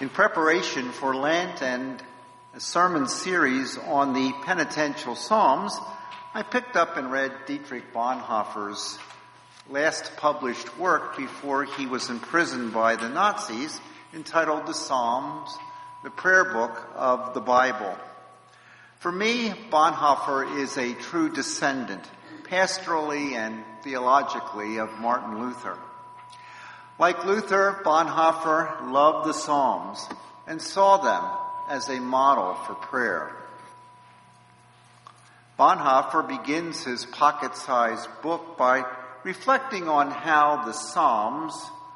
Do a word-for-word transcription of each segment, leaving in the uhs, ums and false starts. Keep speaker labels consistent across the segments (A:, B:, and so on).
A: In preparation for Lent and a sermon series on the penitential Psalms, I picked up and read Dietrich Bonhoeffer's last published work before he was imprisoned by the Nazis, entitled The Psalms, the prayer book of the Bible. For me, Bonhoeffer is a true descendant, pastorally and theologically, of Martin Luther. Like Luther, Bonhoeffer loved the Psalms and saw them as a model for prayer. Bonhoeffer begins his pocket-sized book by reflecting on how the Psalms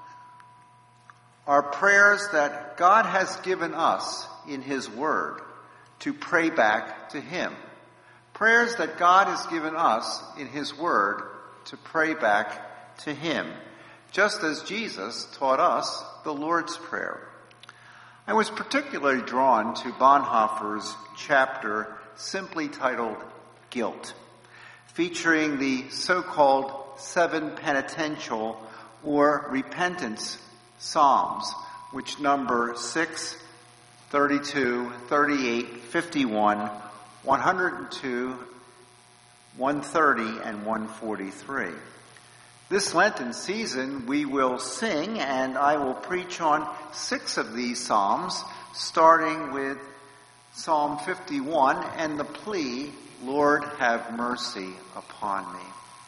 A: are prayers that God has given us in His Word to pray back to Him. Prayers that God has given us in His Word to pray back to Him, just as Jesus taught us the Lord's Prayer. I was particularly drawn to Bonhoeffer's chapter simply titled Guilt, featuring the so-called seven penitential or repentance psalms, which number six, thirty-two, thirty-eight, fifty-one, one hundred two, one thirty, and one forty-three. This Lenten season, we will sing, and I will preach on six of these psalms, starting with Psalm fifty-one and the plea, Lord, have mercy upon me.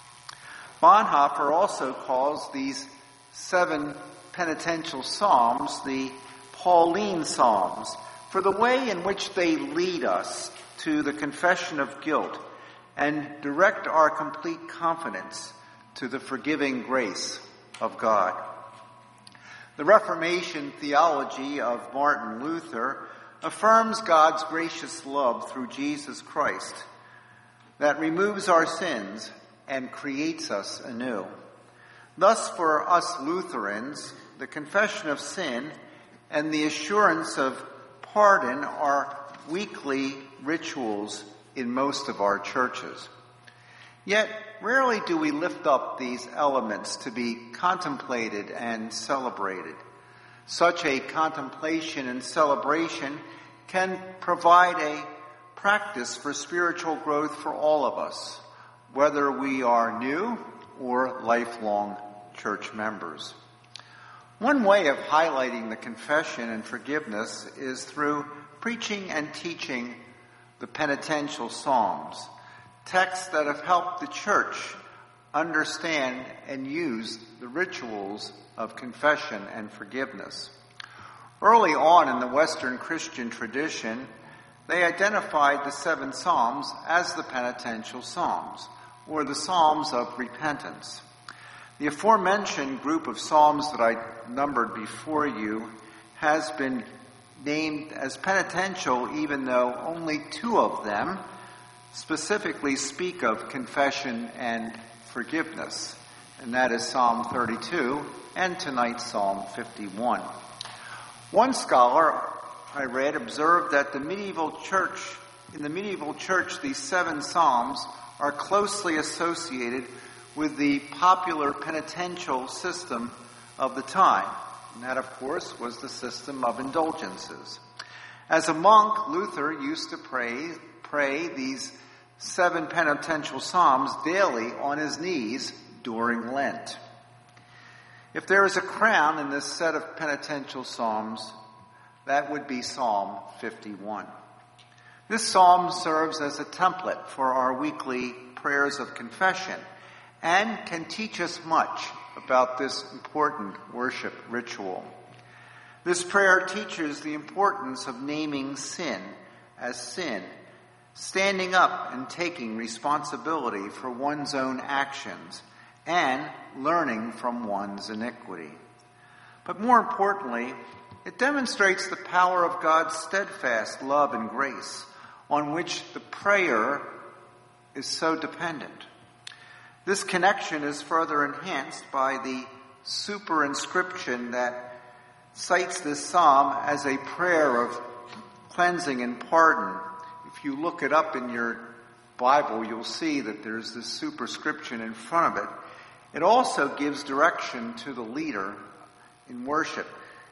A: Bonhoeffer also calls these seven penitential psalms the Pauline Psalms, for the way in which they lead us to the confession of guilt and direct our complete confidence to the forgiving grace of God. The Reformation theology of Martin Luther affirms God's gracious love through Jesus Christ that removes our sins and creates us anew. Thus, for us Lutherans, the confession of sin and the assurance of pardon are weekly rituals in most of our churches. Yet, rarely do we lift up these elements to be contemplated and celebrated. Such a contemplation and celebration can provide a practice for spiritual growth for all of us, whether we are new or lifelong church members. One way of highlighting the confession and forgiveness is through preaching and teaching the penitential psalms, texts that have helped the church understand and use the rituals of confession and forgiveness. Early on in the Western Christian tradition, they identified the seven psalms as the penitential psalms, or the psalms of repentance. The aforementioned group of psalms that I numbered before you has been named as penitential, even though only two of them specifically speak of confession and forgiveness, and that is Psalm thirty-two and tonight's Psalm fifty-one. One scholar I read observed that the medieval church, in the medieval church, these seven psalms are closely associated with the popular penitential system of the time, and that, of course, was the system of indulgences. As a monk, Luther used to pray pray these seven penitential psalms daily on his knees during Lent. If there is a crown in this set of penitential psalms, that would be Psalm fifty-one. This psalm serves as a template for our weekly prayers of confession and can teach us much about this important worship ritual. This prayer teaches the importance of naming sin as sin, standing up and taking responsibility for one's own actions, and learning from one's iniquity. But more importantly, it demonstrates the power of God's steadfast love and grace, on which the prayer is so dependent. This connection is further enhanced by the superinscription that cites this psalm as a prayer of cleansing and pardon. If you look it up in your Bible, you'll see that there's this superscription in front of it. It also gives direction to the leader in worship.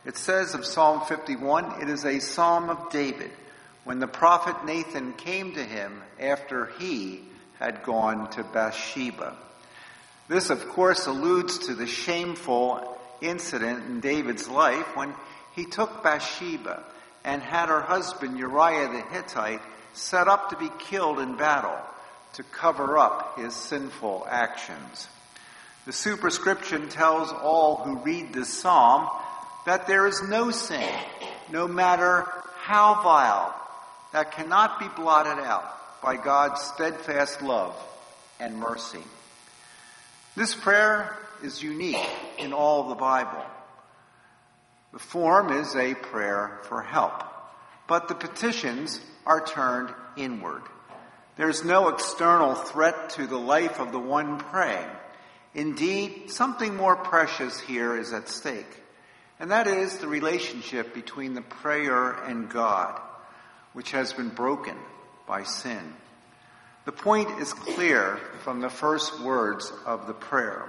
A: It says of Psalm fifty-one, it is a psalm of David, when the prophet Nathan came to him after he had gone to Bathsheba. This, of course, alludes to the shameful incident in David's life when he took Bathsheba and had her husband Uriah the Hittite set up to be killed in battle to cover up his sinful actions. The superscription tells all who read this psalm that there is no sin, no matter how vile, that cannot be blotted out by God's steadfast love and mercy. This prayer is unique in all the Bible. The form is a prayer for help, but the petitions are turned inward. There's no external threat to the life of the one praying. Indeed, something more precious here is at stake, and that is the relationship between the prayer and God, which has been broken by sin. The point is clear from the first words of the prayer.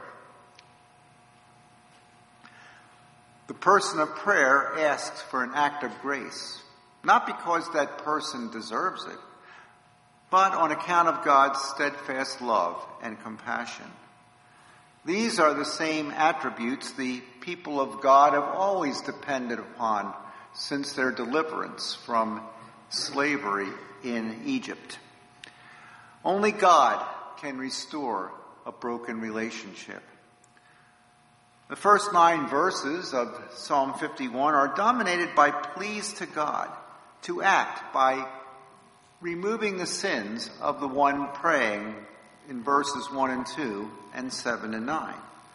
A: The person of prayer asks for an act of grace, not because that person deserves it, but on account of God's steadfast love and compassion. These are the same attributes the people of God have always depended upon since their deliverance from slavery in Egypt. Only God can restore a broken relationship. The first nine verses of Psalm fifty-one are dominated by pleas to God to act by removing the sins of the one praying in verses one and two and seven and nine.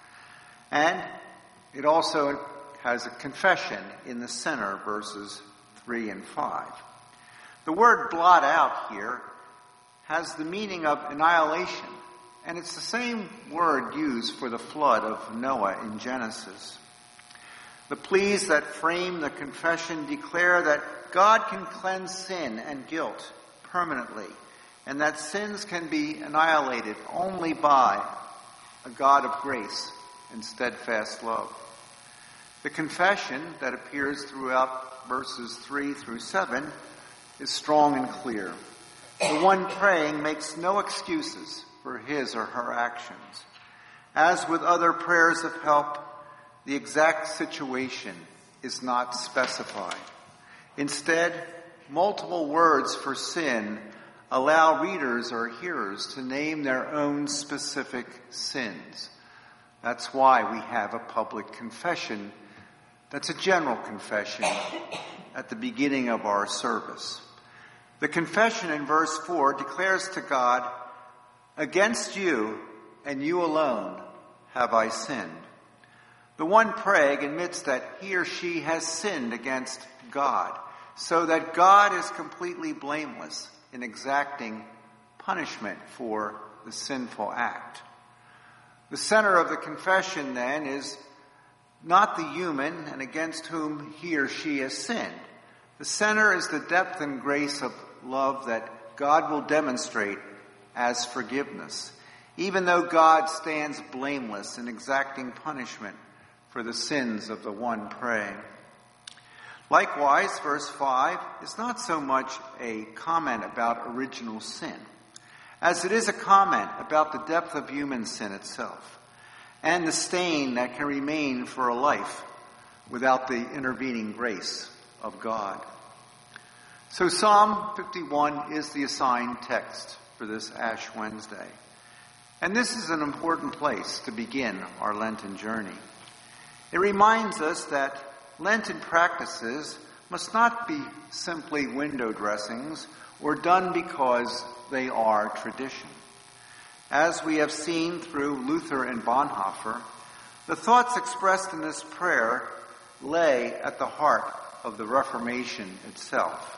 A: And it also has a confession in the center, verses three and five. The word blot out here has the meaning of annihilation, and it's the same word used for the flood of Noah in Genesis. The pleas that frame the confession declare that God can cleanse sin and guilt permanently, and that sins can be annihilated only by a God of grace and steadfast love. The confession that appears throughout verses three through seven is strong and clear. The one praying makes no excuses for his or her actions. As with other prayers of help, the exact situation is not specified. Instead, multiple words for sin allow readers or hearers to name their own specific sins. That's why we have a public confession that's a general confession at the beginning of our service. The confession in verse four declares to God, "Against you and you alone have I sinned." The one praying admits that he or she has sinned against God, so that God is completely blameless in exacting punishment for the sinful act. The center of the confession, then, is not the human and against whom he or she has sinned. The center is the depth and grace of love that God will demonstrate as forgiveness, even though God stands blameless in exacting punishment for the sins of the one praying. Likewise, verse five is not so much a comment about original sin, as it is a comment about the depth of human sin itself, and the stain that can remain for a life without the intervening grace of God. So Psalm fifty-one is the assigned text for this Ash Wednesday. And this is an important place to begin our Lenten journey. It reminds us that Lenten practices must not be simply window dressings or done because they are tradition. As we have seen through Luther and Bonhoeffer, the thoughts expressed in this prayer lay at the heart of the Reformation itself.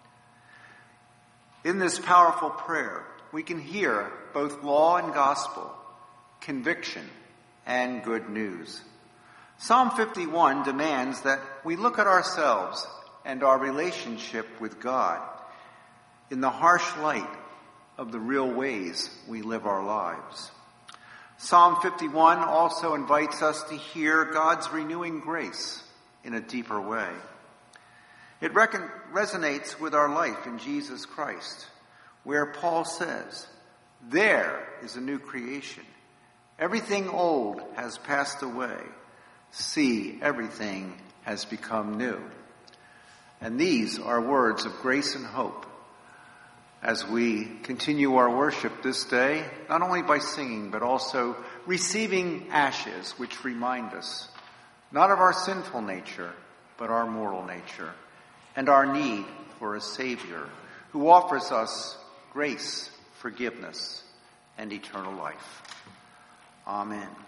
A: In this powerful prayer, we can hear both law and gospel, conviction and good news. Psalm fifty-one demands that we look at ourselves and our relationship with God in the harsh light of the real ways we live our lives. Psalm fifty-one also invites us to hear God's renewing grace in a deeper way. It recon- resonates with our life in Jesus Christ, where Paul says, "There is a new creation. Everything old has passed away. See, everything has become new." And these are words of grace and hope as we continue our worship this day, not only by singing, but also receiving ashes, which remind us not of our sinful nature, but our mortal nature, and our need for a Savior who offers us grace, forgiveness, and eternal life. Amen.